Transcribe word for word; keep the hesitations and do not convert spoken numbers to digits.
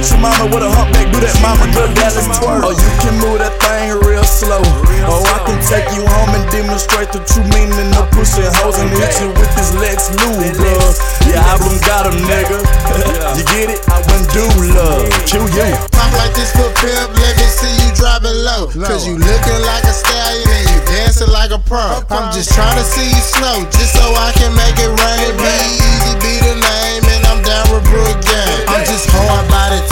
Coochie mama with a humpback, do that mama girl Dallas twerk. Oh, you can move that thing real slow. Oh, I can take you home and demonstrate the true meaning of pushing hoes and hit you with this Lex Luger. Yeah, album got him, nigga. You get it? I wouldn't do love. Kill you. Pop like this for pimp, let me see you drop it low. Cause you looking like a stallion and you dancing like a pro. I'm just trying to see you slow, just so I can make it rain. Be easy, be the name, and I'm down with Brook Gang. I'm just hard by the